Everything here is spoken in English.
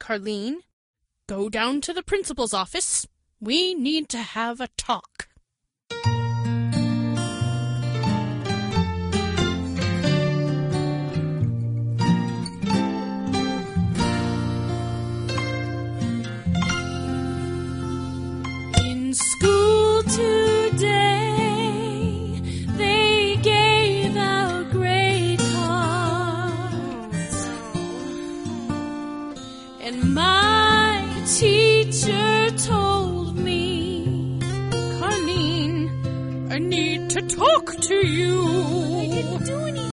Carleen. Go down to the principal's office. We need to have a talk. In school today, they gave out grade cards, and my teacher told me, Carleen, I need to talk to you.